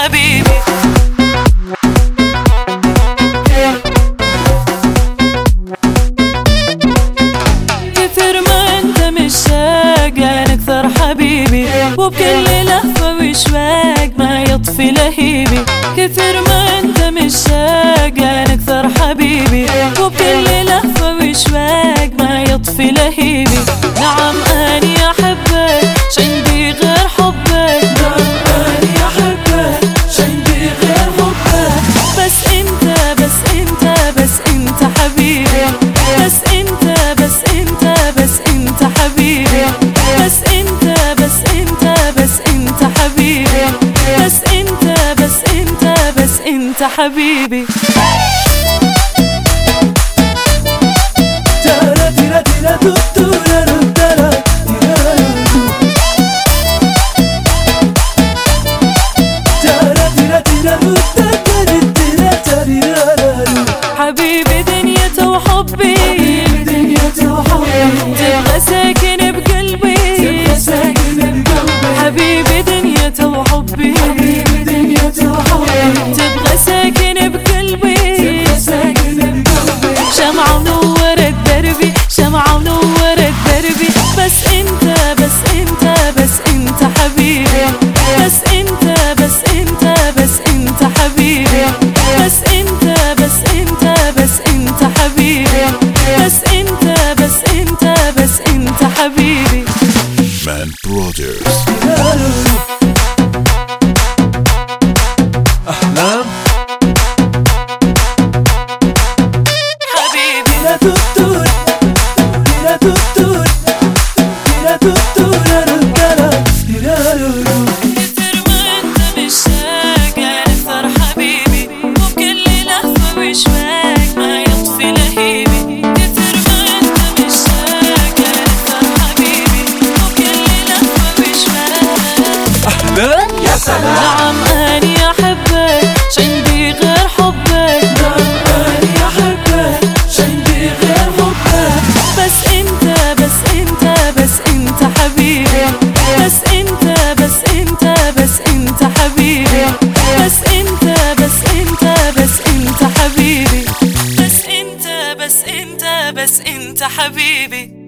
حبيبي. كثر ما انت مشتاق اكثر حبيبي، وبكل لهفة وشواق ما يطفي لهيبي. كثر ما انت مشتاق اكثر حبيبي، وبكل لهفة وشواق ما يطفي لهيبي. نعم اني احبك عندي غير حبك، نعم اني احبك عندي غير حبك. بس انت بس انت بس انت حبيبي، بس انت بس انت بس انت حبيبي. بس انت بس انت بس انت حبيبي، بس انت بس انت بس انت حبيبي. حبيبي دنيته وحبي، تبغى ساكن بقلبي. حبيبي دنيته وحبي، تبغى ساكن بقلبي. شمعة منورة دربي، شمعة منورة دربي. بس انت بس انت بس انت حبيبي، بس انت بس انت بس انت حبيبي. بس انت بس انت بس انت حبيبي، بس انت بس انت بس انت حبيبي. Man Brothers. أحلام حبيبي لا تطول لا تطول لا تطول كثر ما انت مشتاق اكثر حبيبي، وبكل لهفة وشواق ما يطفي لهيبي. كثر ما انت مشتاق اكثر حبيبي، وبكل لهفة وشواق. أحلام يا سلام. نعم اني احبك عندي غير حبك، نعم أني أحبك عندي غير حبك. بس انت بس انت بس انت حبيبي. بس انت بس انت بس انت حبيبي. بس انت بس انت بس انت حبيبي. بس انت بس انت بس انت حبيبي.